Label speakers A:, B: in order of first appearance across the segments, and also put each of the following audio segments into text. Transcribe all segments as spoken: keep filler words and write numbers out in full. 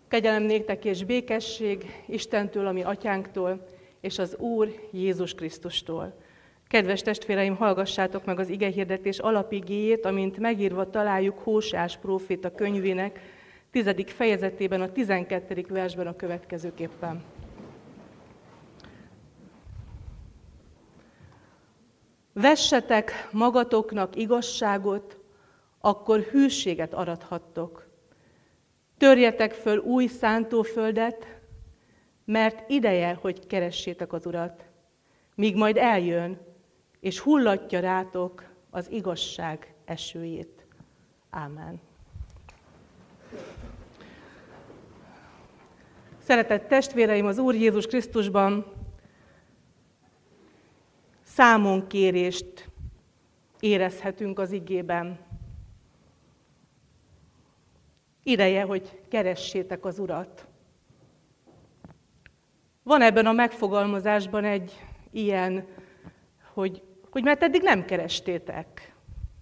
A: Kegyelem néktek és békesség Istentől, ami atyánktól, és az Úr Jézus Krisztustól. Kedves testvéreim, hallgassátok meg az igehirdetés alapigéjét, amint megírva találjuk Hóseás próféta könyvének tizedik fejezetében, a tizenkettedik versben a következőképpen. Vessetek magatoknak igazságot, akkor hűséget arathattok. Törjetek föl új szántóföldet, mert ideje, hogy keressétek az Urat, míg majd eljön, és hullatja rátok az igazság esőjét. Ámen. Szeretett testvéreim, az Úr Jézus Krisztusban számonkérést érezhetünk az igében. Ideje, hogy keressétek az Urat. Van ebben a megfogalmazásban egy ilyen, hogy, hogy mert eddig nem kerestétek.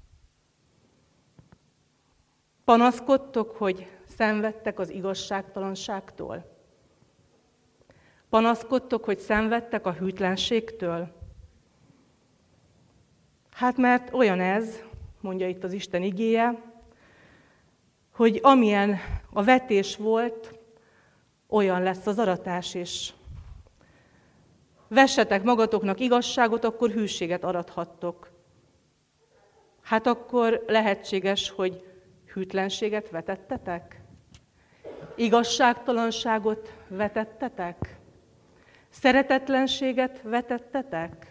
A: Panaszkodtok, hogy szenvedtek az igazságtalanságtól? Panaszkodtok, hogy szenvedtek a hűtlenségtől? Hát mert olyan ez, mondja itt az Isten igéje, hogy amilyen a vetés volt, olyan lesz az aratás is. Vessetek magatoknak igazságot, akkor hűséget arathattok. Hát akkor lehetséges, hogy hűtlenséget vetettetek? Igazságtalanságot vetettetek? Szeretetlenséget vetettetek?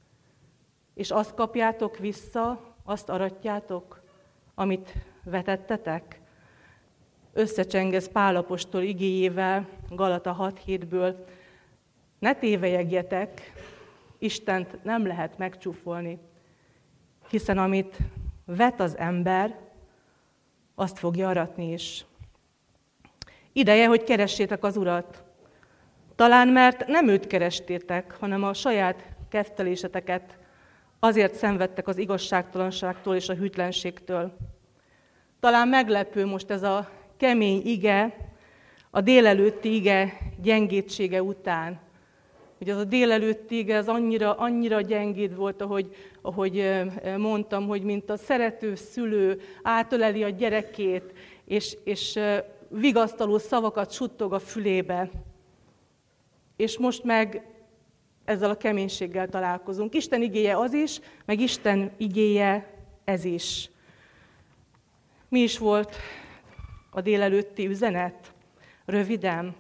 A: És azt kapjátok vissza, azt aratjátok, amit vetettetek? Összecsengesz Pál apostol igéjével, Galata hat hétből. Ne tévelyegjetek, Istent nem lehet megcsúfolni, hiszen amit vet az ember, azt fogja aratni is. Ideje, hogy keressétek az Urat. Talán mert nem őt kerestétek, hanem a saját ketteléseteket, azért szenvedtek az igazságtalanságtól és a hűtlenségtől. Talán meglepő most ez a kemény ige, a délelőtti ige gyengétsége után. Ugye az a délelőtti ige az annyira, annyira gyengéd volt, ahogy, ahogy mondtam, hogy mint a szerető szülő átöleli a gyerekét, és, és vigasztaló szavakat suttog a fülébe. És most meg ezzel a keménységgel találkozunk. Isten igéje az is, meg Isten igéje ez is. Mi is volt a délelőtti üzenet? Röviden.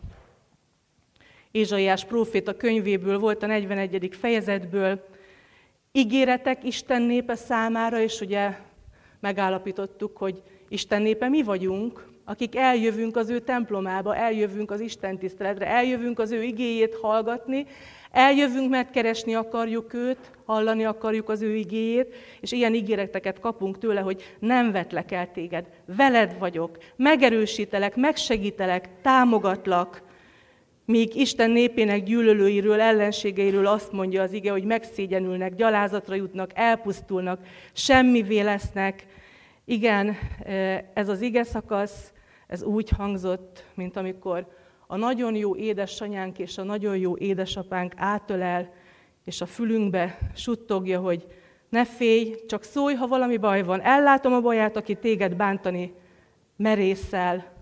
A: Ézsaiás próféta könyvéből volt a negyvenegyedik fejezetből. Ígéretek Isten népe számára, és ugye megállapítottuk, hogy Isten népe mi vagyunk, akik eljövünk az ő templomába, eljövünk az Isten tiszteletre, eljövünk az ő igéjét hallgatni, eljövünk, mert keresni akarjuk őt, hallani akarjuk az ő igéjét, és ilyen ígéreteket kapunk tőle, hogy nem vetlek el téged, veled vagyok, megerősítelek, megsegítelek, támogatlak, míg Isten népének gyűlölőiről, ellenségeiről azt mondja az ige, hogy megszégyenülnek, gyalázatra jutnak, elpusztulnak, semmivé lesznek. Igen, ez az ige szakasz, ez úgy hangzott, mint amikor a nagyon jó édesanyánk és a nagyon jó édesapánk átölel, és a fülünkbe suttogja, hogy ne félj, csak szólj, ha valami baj van. Ellátom a baját, aki téged bántani merészel.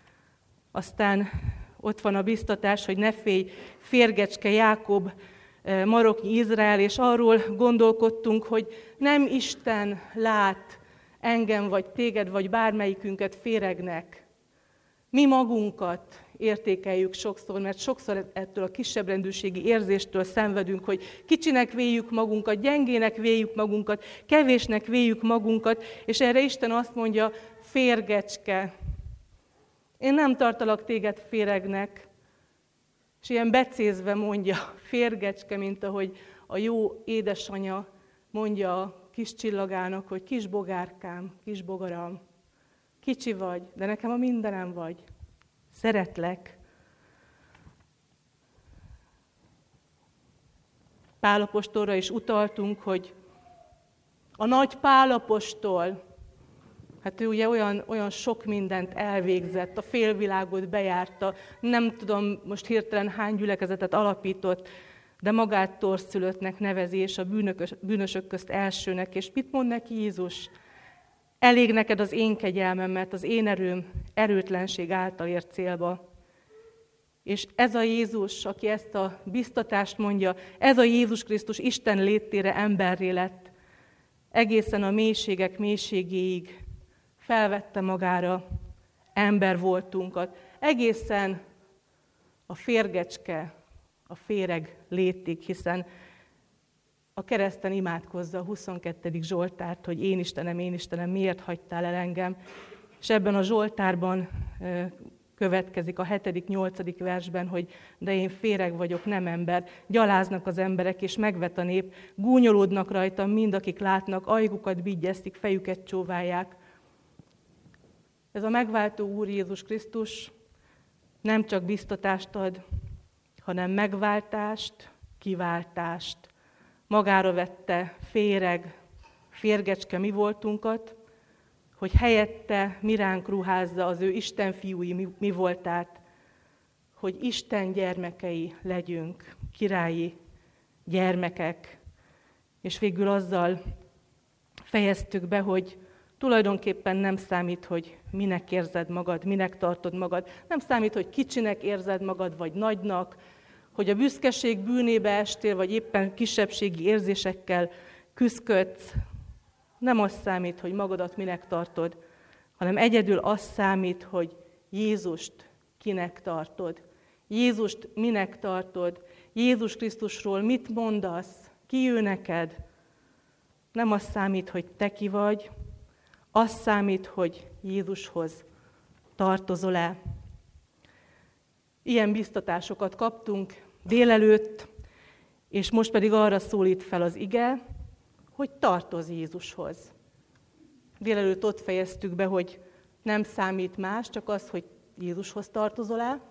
A: Aztán ott van a biztatás, hogy ne félj, férgecske Jákob, maroknyi Izrael, és arról gondolkodtunk, hogy nem Isten lát engem, vagy téged, vagy bármelyikünket féregnek. Mi magunkat értékeljük sokszor, mert sokszor ettől a kisebbrendűségi érzéstől szenvedünk, hogy kicsinek véljük magunkat, gyengének véljük magunkat, kevésnek véljük magunkat, és erre Isten azt mondja, férgecske, én nem tartalak téged féregnek, és ilyen becézve mondja, férgecske, mint ahogy a jó édesanya mondja a kis csillagának, hogy kis bogárkám, kis bogaram, kicsi vagy, de nekem a mindenem vagy. Szeretlek. Pál apostolra is utaltunk, hogy a nagy Pál apostol Hát ő ugye olyan, olyan sok mindent elvégzett, a félvilágot bejárta, nem tudom most hirtelen hány gyülekezetet alapított, de magát torszülöttnek nevezi, és a bűnökös, bűnösök közt elsőnek. És mit mond neki Jézus? Elég neked az én kegyelmem, mert az én erőm erőtlenség által ér célba. És ez a Jézus, aki ezt a biztatást mondja, ez a Jézus Krisztus Isten léttére emberré lett, egészen a mélységek mélységéig felvette magára ember voltunkat, egészen a férgecske, a féreg létig, hiszen a kereszten imádkozza a huszonkettedik Zsoltárt, hogy én Istenem, én Istenem, miért hagytál el engem? És ebben a Zsoltárban következik a hetedik, nyolcadik versben, hogy de én féreg vagyok, nem ember. Gyaláznak az emberek, és megvet a nép, gúnyolódnak rajtam mind, akik látnak, ajkukat vigyeztik, fejüket csóválják. Ez a megváltó Úr Jézus Krisztus nem csak biztatást ad, hanem megváltást, kiváltást. Magára vette féreg, férgecske mi voltunkat, hogy helyette mi ránk ruházza az ő Isten fiúi mi, mi voltát, hogy Isten gyermekei legyünk, királyi gyermekek. És végül azzal fejeztük be, hogy tulajdonképpen nem számít, hogy minek érzed magad, minek tartod magad. Nem számít, hogy kicsinek érzed magad, vagy nagynak, hogy a büszkeség bűnébe estél, vagy éppen kisebbségi érzésekkel küszködsz. Nem az számít, hogy magadat minek tartod, hanem egyedül az számít, hogy Jézust kinek tartod. Jézust minek tartod, Jézus Krisztusról mit mondasz, ki ő neked. Nem az számít, hogy te ki vagy, az számít, hogy Jézushoz tartozol-e. Ilyen biztatásokat kaptunk délelőtt, és most pedig arra szólít fel az ige, hogy tartozz Jézushoz. Délelőtt ott fejeztük be, hogy nem számít más, csak az, hogy Jézushoz tartozol-e.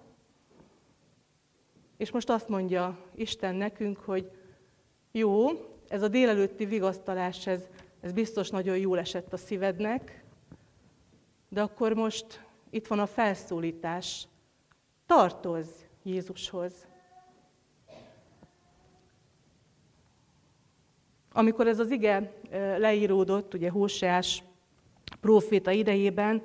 A: És most azt mondja Isten nekünk, hogy jó, ez a délelőtti vigasztalás, ez, ez biztos nagyon jól esett a szívednek, de akkor most itt van a felszólítás. Tartozz Jézushoz. Amikor ez az ige leíródott, ugye Hóseás próféta idejében,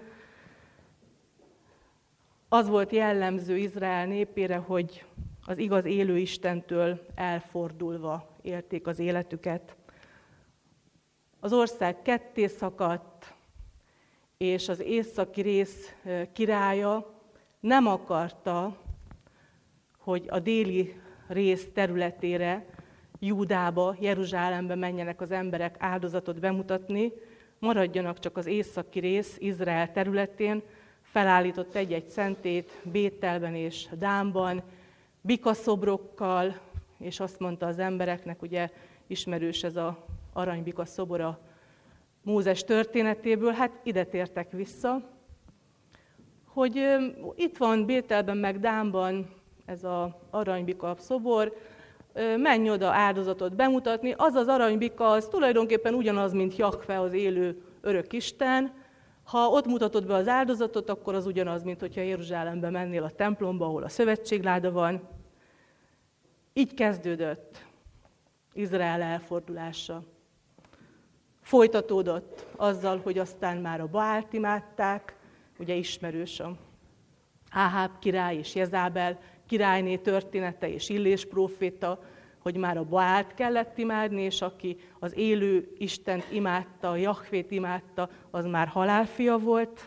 A: az volt jellemző Izrael népére, hogy az igaz élő Istentől elfordulva élték az életüket. Az ország ketté szakadt, és az északi rész királya nem akarta, hogy a déli rész területére, Júdába, Jeruzsálembe menjenek az emberek áldozatot bemutatni, maradjanak csak az északi rész, Izrael területén, felállított egy-egy szentét Bételben és Dánban, bikaszobrokkal, és azt mondta az embereknek, ugye ismerős ez az aranybika szobor a Mózes történetéből, hát ide tértek vissza, hogy itt van Bételben meg Dánban ez az aranybika szobor, menj oda áldozatot bemutatni, az az aranybika az tulajdonképpen ugyanaz, mint Jahve, az élő örök Isten. Ha ott mutatod be az áldozatot, akkor az ugyanaz, mint hogyha Jeruzsálembe mennél a templomba, ahol a szövetségláda van. Így kezdődött Izrael elfordulása. Folytatódott azzal, hogy aztán már a Baált imádták, ugye ismerős a Áháb király és Jezábel királyné története és Illés próféta, hogy már a Baált kellett imádni, és aki az élő Istent imádta, a Jahvét imádta, az már halálfia volt.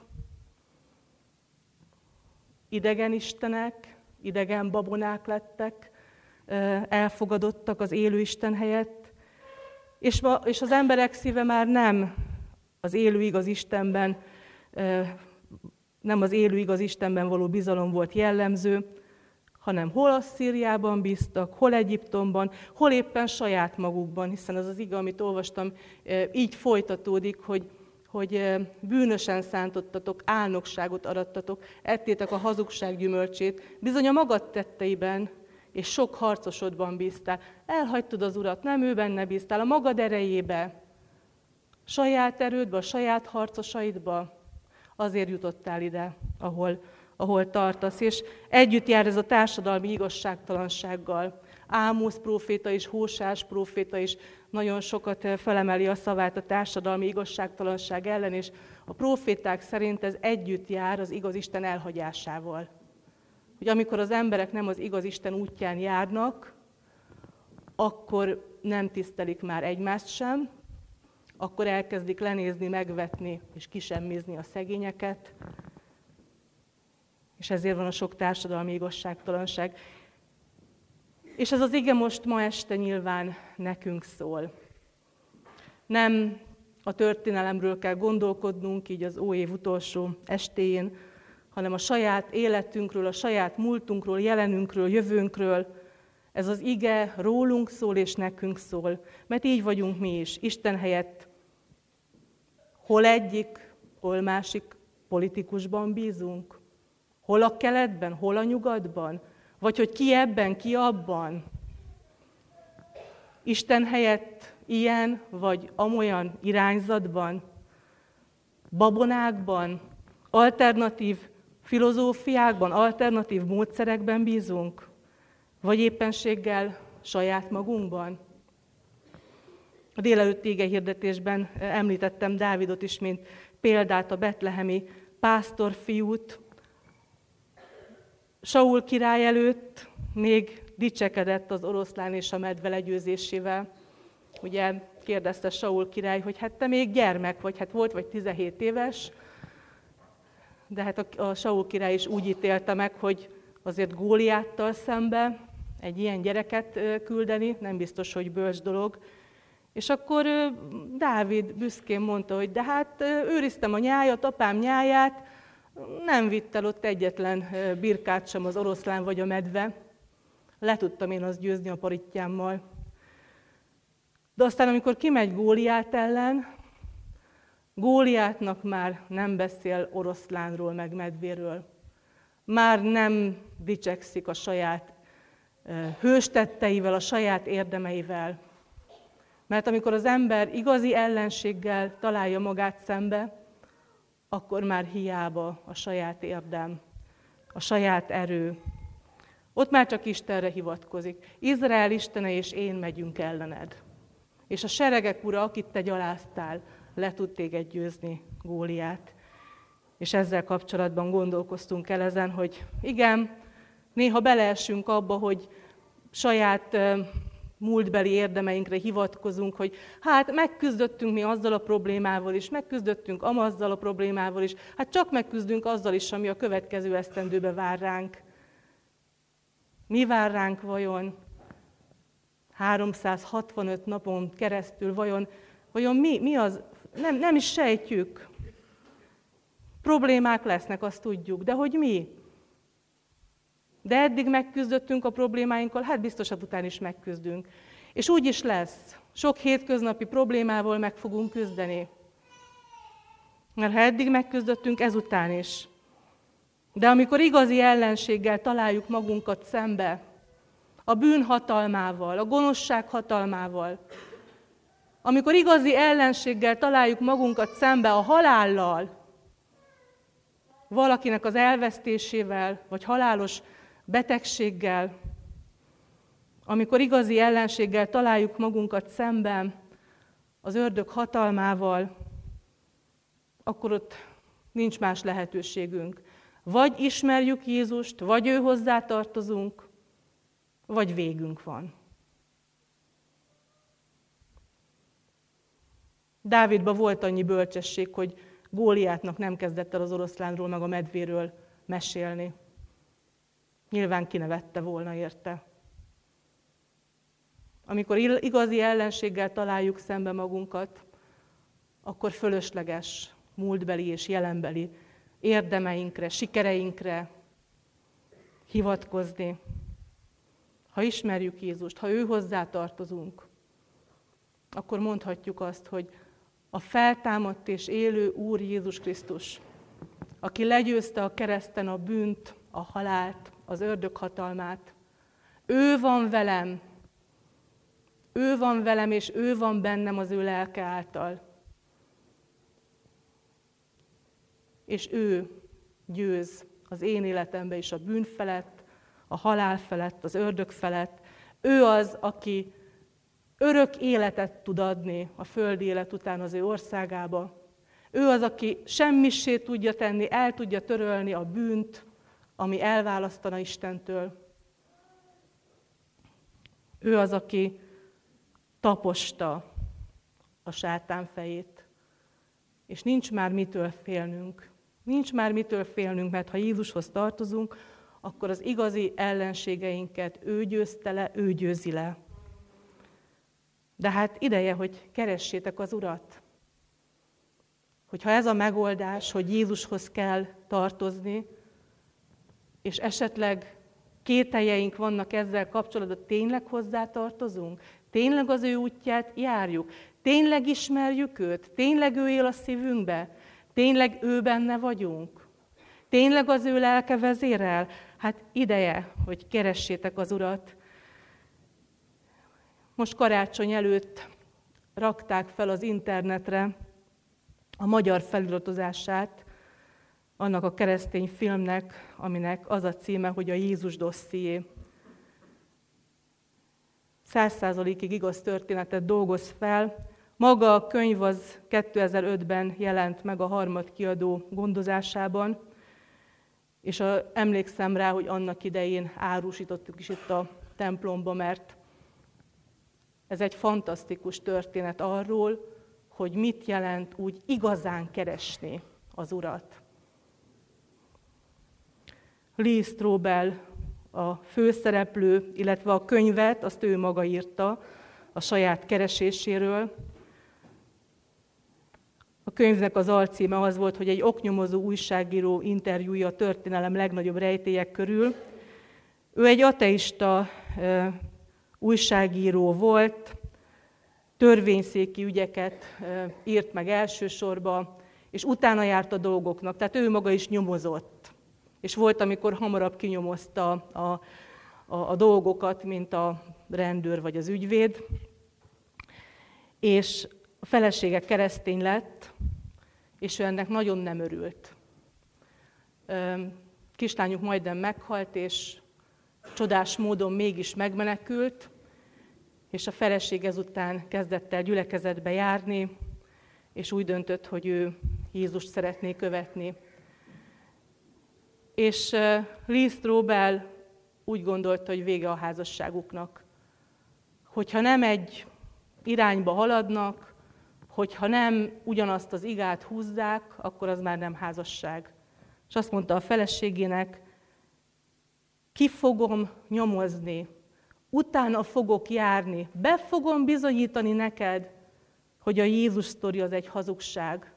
A: Idegen istenek, idegen babonák lettek, elfogadottak az élő Isten helyett, és, ma, és az emberek szíve már nem az élő igaz Istenben, nem az élő igaz Istenben való bizalom volt jellemző, hanem hol Asszíriában bíztak, hol Egyiptomban, hol éppen saját magukban, hiszen az az ige, amit olvastam, így folytatódik, hogy, hogy bűnösen szántottatok, álnokságot arattatok, ettétek a hazugság gyümölcsét, bizony a magad tetteiben és sok harcosodban bíztál. Elhagytad az Urat, nem ő benne bíztál, a magad erejébe. saját erődbe, a saját harcosaidba, azért jutottál ide, ahol, ahol tartasz. És együtt jár ez a társadalmi igazságtalansággal. Ámosz próféta is, Hósás próféta is nagyon sokat felemeli a szavát a társadalmi igazságtalanság ellen, és a próféták szerint ez együtt jár az igaz Isten elhagyásával. Hogy amikor az emberek nem az igaz Isten útján járnak, akkor nem tisztelik már egymást sem, akkor elkezdik lenézni, megvetni és kisemmizni a szegényeket, és ezért van a sok társadalmi igazságtalanság. És ez az ige most ma este nyilván nekünk szól. Nem a történelemről kell gondolkodnunk így az óév utolsó estéjén, hanem a saját életünkről, a saját múltunkról, jelenünkről, jövőnkről. Ez az ige rólunk szól és nekünk szól, mert így vagyunk mi is. Isten helyett hol egyik, hol másik politikusban bízunk. Hol a keletben, hol a nyugatban, vagy hogy ki ebben, ki abban. Isten helyett ilyen vagy amolyan irányzatban, babonákban, alternatív filozófiákban, alternatív módszerekben bízunk, vagy éppenséggel saját magunkban. A délelőtti igehirdetésben említettem Dávidot is, mint példát, a betlehemi pásztorfiút. Saul király előtt még dicsekedett az oroszlán és a medve legyőzésével. Ugye kérdezte Saul király, hogy hát te még gyermek vagy, hát volt vagy tizenhét éves, de hát a, a Saul király is úgy ítélte meg, hogy azért Góliáttal szembe egy ilyen gyereket küldeni, nem biztos, hogy bölcs dolog. És akkor Dávid büszkén mondta, hogy de hát őriztem a nyájat, apám nyáját, nem vitt el ott egyetlen birkát sem az oroszlán vagy a medve. Le tudtam én azt győzni a parittyámmal. De aztán, amikor kimegy Góliát ellen, Góliátnak már nem beszél oroszlánról meg medvéről. Már nem dicsekszik a saját hőstetteivel, a saját érdemeivel. Mert amikor az ember igazi ellenséggel találja magát szembe, akkor már hiába a saját érdem, a saját erő. Ott már csak Istenre hivatkozik. Izrael Istene és én megyünk ellened. És a seregek ura, akit te gyaláztál, le tud téged győzni, Góliát. És ezzel kapcsolatban gondolkoztunk el ezen, hogy igen, néha beleesünk abba, hogy saját múltbeli érdemeinkre hivatkozunk, hogy hát megküzdöttünk mi azzal a problémával is, megküzdöttünk amazzal a problémával is, hát csak megküzdünk azzal is, ami a következő esztendőbe vár ránk. Mi vár ránk vajon háromszázhatvanöt napon keresztül, vajon, vajon mi, mi az, nem, nem is sejtjük. Problémák lesznek, azt tudjuk, de hogy mi? De eddig megküzdöttünk a problémáinkkal, hát biztos után is megküzdünk. És úgy is lesz. Sok hétköznapi problémával meg fogunk küzdeni. Mert ha eddig megküzdöttünk, ezután is. De amikor igazi ellenséggel találjuk magunkat szembe, a bűn hatalmával, a gonoszság hatalmával, amikor igazi ellenséggel találjuk magunkat szembe a halállal, valakinek az elvesztésével, vagy halálos betegséggel, amikor igazi ellenséggel találjuk magunkat szemben az ördög hatalmával, akkor ott nincs más lehetőségünk. Vagy ismerjük Jézust, vagy ő hozzá tartozunk, vagy végünk van. Dávidban volt annyi bölcsesség, hogy Góliátnak nem kezdett el az oroszlánról meg a medvéről mesélni. Nyilván kinevette volna érte. Amikor igazi ellenséggel találjuk szembe magunkat, akkor fölösleges múltbeli és jelenbeli érdemeinkre, sikereinkre hivatkozni. Ha ismerjük Jézust, ha ő hozzá tartozunk, akkor mondhatjuk azt, hogy a feltámadt és élő Úr Jézus Krisztus, aki legyőzte a kereszten a bűnt, a halált, az ördög hatalmát, ő van velem, ő van velem, és ő van bennem az ő lelke által. és ő győz az én életemben is a bűn felett, a halál felett, az ördög felett. Ő az, aki örök életet tud adni a földi élet után az ő országába. Ő az, aki semmissé tudja tenni, el tudja törölni a bűnt, ami elválasztana Istentől. Ő az, aki taposta a sátán fejét. És nincs már mitől félnünk. Nincs már mitől félnünk, mert ha Jézushoz tartozunk, akkor az igazi ellenségeinket ő győzte le, ő győzi le. De hát ideje, hogy keressétek az Urat. Hogyha ez a megoldás, hogy Jézushoz kell tartozni, és esetleg kételjeink vannak ezzel kapcsolatban, tényleg hozzá tartozunk? Tényleg az ő útját járjuk? Tényleg ismerjük őt? Tényleg ő él a szívünkbe? Tényleg ő benne vagyunk? Tényleg az ő lelke vezérel? Hát ideje, hogy keressétek az Urat. Most karácsony előtt rakták fel az internetre a magyar feliratozását annak a keresztény filmnek, aminek az a címe, hogy a Jézus dosszié. Száz százalékig igaz történetet dolgoz fel. Maga a könyv az kétezer-ötben jelent meg a Harmad kiadó gondozásában, és a, emlékszem rá, hogy annak idején árusítottuk is itt a templomba, mert ez egy fantasztikus történet arról, hogy mit jelent úgy igazán keresni az Urat. Lee Strobel a főszereplő, illetve a könyvet, azt ő maga írta a saját kereséséről. A könyvnek az alcíme az volt, hogy egy oknyomozó újságíró interjúja a történelem legnagyobb rejtélyek körül. Ő egy ateista e, újságíró volt, törvényszéki ügyeket e, írt meg elsősorban, és utána járt a dolgoknak, tehát ő maga is nyomozott. És volt, amikor hamarabb kinyomozta a, a, a dolgokat, mint a rendőr vagy az ügyvéd. És a felesége keresztény lett, és ő ennek nagyon nem örült. Kislányuk majdnem meghalt, és csodás módon mégis megmenekült, és a feleség ezután kezdett el gyülekezetbe járni, és úgy döntött, hogy ő Jézust szeretné követni. És Lee Strobel úgy gondolta, hogy vége a házasságuknak. Hogyha nem egy irányba haladnak, hogyha nem ugyanazt az igát húzzák, akkor az már nem házasság. És azt mondta a feleségének, ki fogom nyomozni, utána fogok járni, be fogom bizonyítani neked, hogy a Jézus sztori az egy hazugság.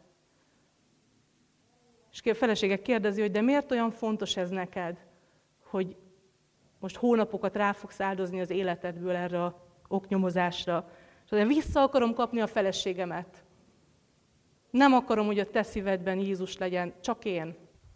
A: És a felesége kérdezi, hogy de miért olyan fontos ez neked, hogy most hónapokat rá fogsz áldozni az életedből erre a oknyomozásra. És azért vissza akarom kapni a feleségemet. Nem akarom, hogy a te szívedben Jézus legyen, csak én.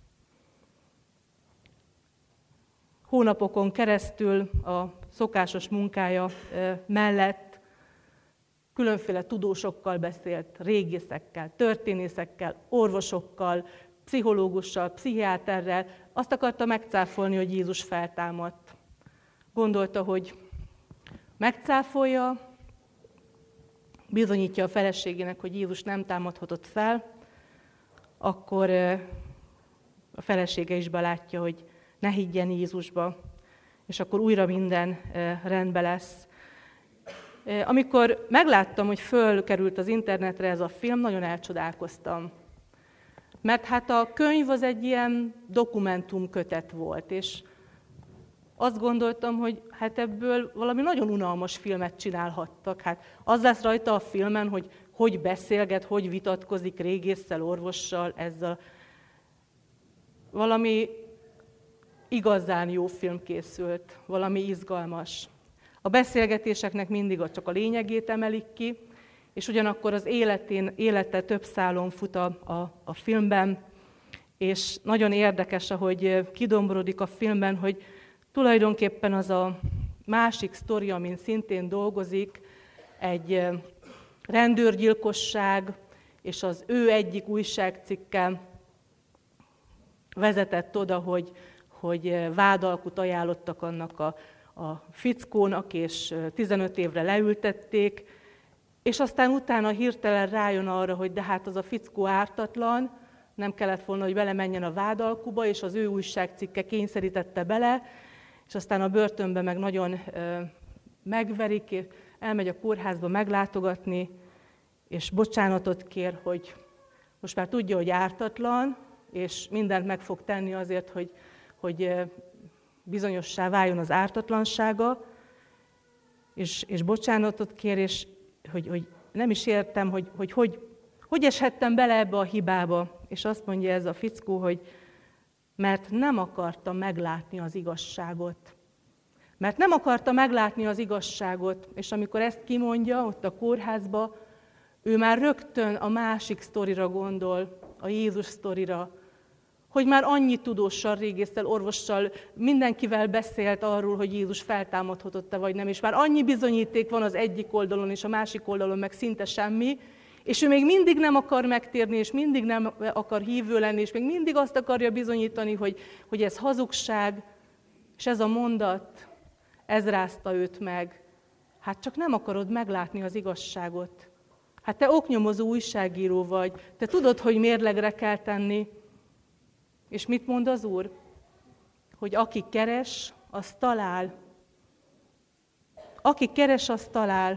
A: Hónapokon keresztül a szokásos munkája mellett különféle tudósokkal beszélt, régészekkel, történészekkel, orvosokkal, pszichológussal, pszichiáterrel. Azt akarta megcáfolni, hogy Jézus feltámadt. Gondolta, hogy megcáfolja, bizonyítja a feleségének, hogy Jézus nem támadhatott fel, akkor a felesége is belátja, hogy ne higgyen Jézusba, és akkor újra minden rendben lesz. Amikor megláttam, hogy fölkerült az internetre ez a film, nagyon elcsodálkoztam. Mert hát a könyv az egy ilyen dokumentumkötet volt, és azt gondoltam, hogy hát ebből valami nagyon unalmas filmet csinálhattak. Hát az lesz rajta a filmen, hogy hogy beszélget, hogy vitatkozik régésszel, orvossal, ezzel. Valami igazán jó film készült, valami izgalmas. A beszélgetéseknek mindig csak a lényegét emelik ki, és ugyanakkor az életén, élete több szálon fut a, a, a filmben, és nagyon érdekes, ahogy kidomborodik a filmben, hogy tulajdonképpen az a másik sztori, amin szintén dolgozik, egy rendőrgyilkosság, és az ő egyik újságcikke vezetett oda, hogy, hogy vádalkut ajánlottak annak a, a fickónak, és tizenöt évre leültették, és aztán utána hirtelen rájön arra, hogy de hát az a fickó ártatlan, nem kellett volna, hogy belemenjen a vádalkuba, és az ő újságcikke kényszerítette bele, és aztán a börtönbe meg nagyon ö, megverik, és elmegy a kórházba meglátogatni, és bocsánatot kér, hogy most már tudja, hogy ártatlan, és mindent meg fog tenni azért, hogy, hogy bizonyossá váljon az ártatlansága, és, és bocsánatot kér, és hogy, hogy nem is értem, hogy hogy, hogy hogy eshettem bele ebbe a hibába. És azt mondja ez a fickó, hogy mert nem akarta meglátni az igazságot. Mert nem akarta meglátni az igazságot, és amikor ezt kimondja ott a kórházba, ő már rögtön a másik sztorira gondol, a Jézus sztorira, hogy már annyi tudóssal, régésszel, orvossal, mindenkivel beszélt arról, hogy Jézus feltámadhatott-e vagy nem, és már annyi bizonyíték van az egyik oldalon, és a másik oldalon meg szinte semmi, és ő még mindig nem akar megtérni, és mindig nem akar hívő lenni, és még mindig azt akarja bizonyítani, hogy, hogy ez hazugság, és ez a mondat, ez rázta őt meg. Hát csak nem akarod meglátni az igazságot. Hát te oknyomozó újságíró vagy, te tudod, hogy mérlegre kell tenni. És mit mond az Úr? Hogy aki keres, az talál. Aki keres, az talál.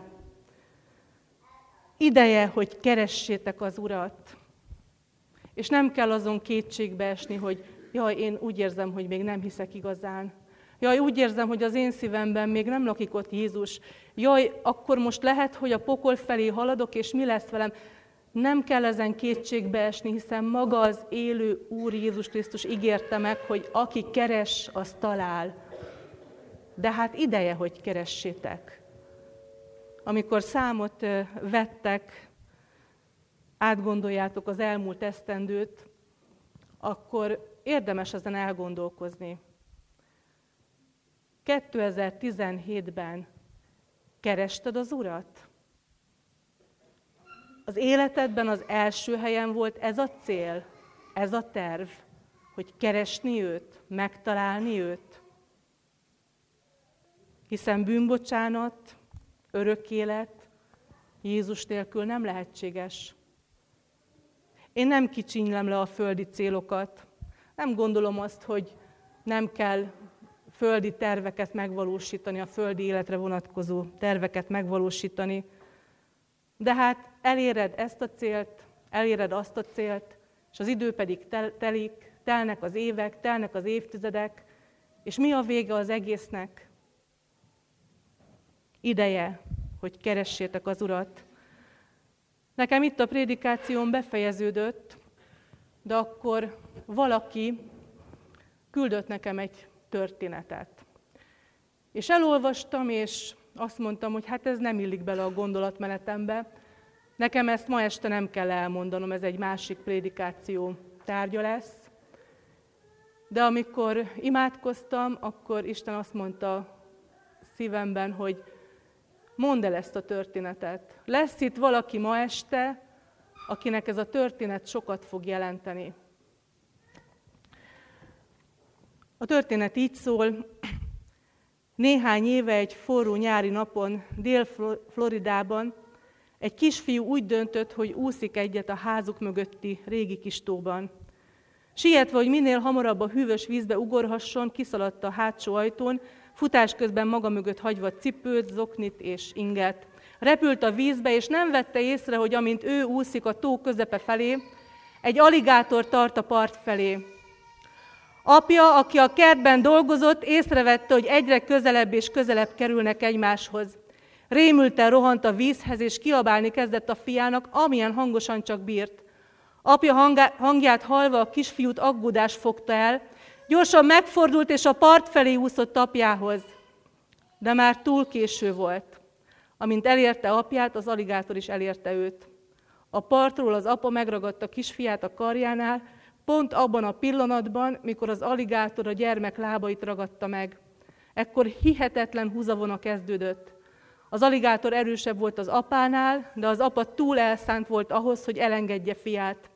A: Ideje, hogy keressétek az Urat. És nem kell azon kétségbe esni, hogy jaj, én úgy érzem, hogy még nem hiszek igazán. Jaj, úgy érzem, hogy az én szívemben még nem lakik ott Jézus. Jaj, akkor most lehet, hogy a pokol felé haladok, és mi lesz velem? Nem kell ezen kétségbe esni, hiszen maga az élő Úr Jézus Krisztus ígérte meg, hogy aki keres, az talál. De hát ideje, hogy keressétek. Amikor számot vettek, átgondoljátok az elmúlt esztendőt, akkor érdemes ezen elgondolkozni. kétezer-tizenhétben kerested az Urat? Az életedben az első helyen volt ez a cél, ez a terv, hogy keresni őt, megtalálni őt? Hiszen bűnbocsánat, örök élet Jézus nélkül nem lehetséges. Én nem kicsinylem le a földi célokat. Nem gondolom azt, hogy nem kell földi terveket megvalósítani, a földi életre vonatkozó terveket megvalósítani. De hát eléred ezt a célt, eléred azt a célt, és az idő pedig tel- telik, telnek az évek, telnek az évtizedek, és mi a vége az egésznek? Ideje, hogy keressétek az Urat. Nekem itt a prédikációm befejeződött, de akkor valaki küldött nekem egy történetet. És elolvastam, és azt mondtam, hogy hát ez nem illik bele a gondolatmenetembe. Nekem ezt ma este nem kell elmondanom, ez egy másik prédikáció tárgya lesz. De amikor imádkoztam, akkor Isten azt mondta szívemben, hogy mondd el ezt a történetet. Lesz itt valaki ma este, akinek ez a történet sokat fog jelenteni. A történet így szól. Néhány éve egy forró nyári napon Dél-Floridában egy kisfiú úgy döntött, hogy úszik egyet a házuk mögötti régi kis tóban. Sietve, hogy minél hamarabb a hűvös vízbe ugorhasson, kiszaladt a hátsó ajtón, futás közben maga mögött hagyva cipőt, zoknit és inget. Repült a vízbe, és nem vette észre, hogy amint ő úszik a tó közepe felé, egy aligátor tart a part felé. Apja, aki a kertben dolgozott, észrevette, hogy egyre közelebb és közelebb kerülnek egymáshoz. Rémülten rohant a vízhez, és kiabálni kezdett a fiának, amilyen hangosan csak bírt. Apja hangját hallva a kisfiút aggódás fogta el, gyorsan megfordult, és a part felé úszott apjához. De már túl késő volt. Amint elérte apját, az aligátor is elérte őt. A partról az apa megragadta a kisfiát a karjánál, pont abban a pillanatban, mikor az aligátor a gyermek lábait ragadta meg. Ekkor hihetetlen húzavona kezdődött. Az aligátor erősebb volt az apánál, de az apa túl elszánt volt ahhoz, hogy elengedje fiát.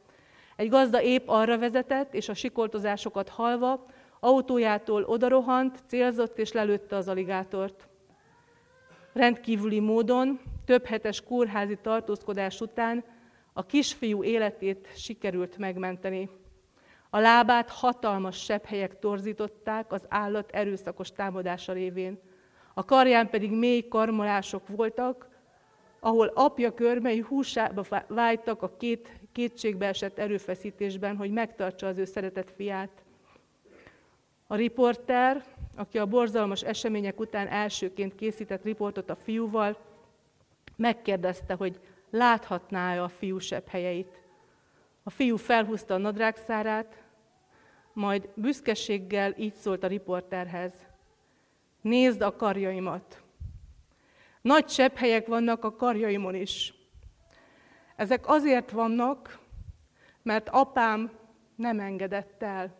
A: Egy gazda épp arra vezetett, és a sikoltozásokat hallva, autójától odarohant, célzott és lelőtte az aligátort. Rendkívüli módon, több hetes kórházi tartózkodás után a kisfiú életét sikerült megmenteni. A lábát hatalmas sebhelyek torzították az állat erőszakos támadása révén. A karján pedig mély karmolások voltak, ahol apja körmei húsába vágytak a két kétségbeesett erőfeszítésben, hogy megtartsa az ő szeretett fiát. A riporter, aki a borzalmas események után elsőként készített riportot a fiúval, megkérdezte, hogy láthatná-e a fiú sebhelyeit. A fiú felhúzta a nadrágszárát, majd büszkeséggel így szólt a riporterhez: nézd a karjaimat! Nagy sebhelyek vannak a karjaimon is. Ezek azért vannak, mert apám nem engedett el.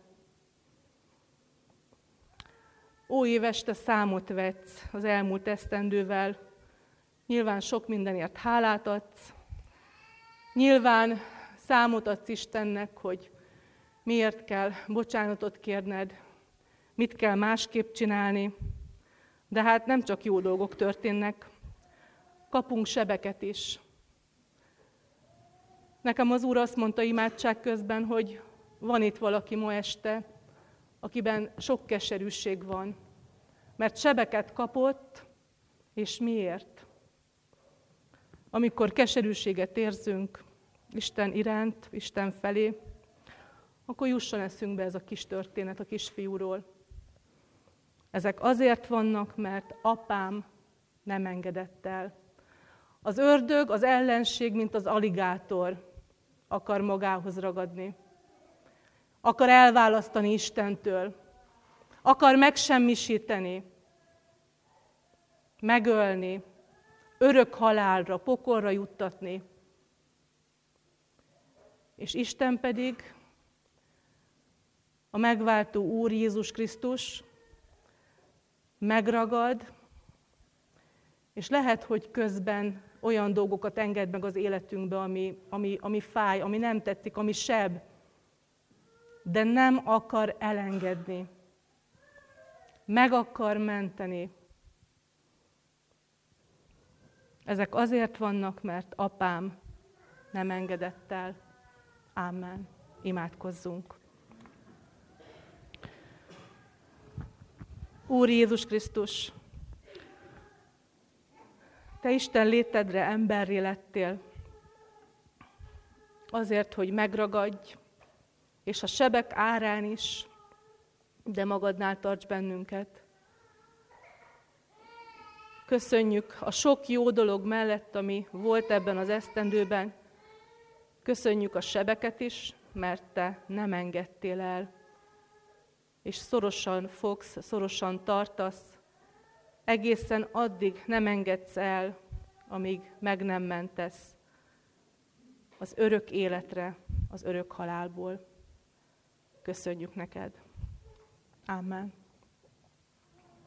A: Óéveste számot vetsz az elmúlt esztendővel, nyilván sok mindenért hálát adsz, nyilván számot adsz Istennek, hogy miért kell bocsánatot kérned, mit kell másképp csinálni, de hát nem csak jó dolgok történnek, kapunk sebeket is. Nekem az Úr azt mondta imádság közben, hogy van itt valaki ma este, akiben sok keserűség van, mert sebeket kapott, és miért? Amikor keserűséget érzünk Isten iránt, Isten felé, akkor jusson eszünkbe ez a kis történet a kisfiúról. Ezek azért vannak, mert apám nem engedett el. Az ördög, az ellenség, mint az aligátor akar magához ragadni. Akar elválasztani Istentől. Akar megsemmisíteni. Megölni. Örök halálra, pokolra juttatni. És Isten pedig, a megváltó Úr Jézus Krisztus megragad, és lehet, hogy közben olyan dolgokat enged meg az életünkbe, ami, ami, ami fáj, ami nem tetszik, ami seb, de nem akar elengedni. Meg akar menteni. Ezek azért vannak, mert apám nem engedett el. Ámen. Imádkozzunk. Úr Jézus Krisztus, Te Isten létedre emberré lettél, azért, hogy megragadj, és a sebek árán is, de magadnál tarts bennünket. Köszönjük a sok jó dolog mellett, ami volt ebben az esztendőben. Köszönjük a sebeket is, mert Te nem engedtél el, és szorosan fogsz, szorosan tartasz, egészen addig nem engedsz el, amíg meg nem mentesz az örök életre, az örök halálból. Köszönjük neked. Ámen.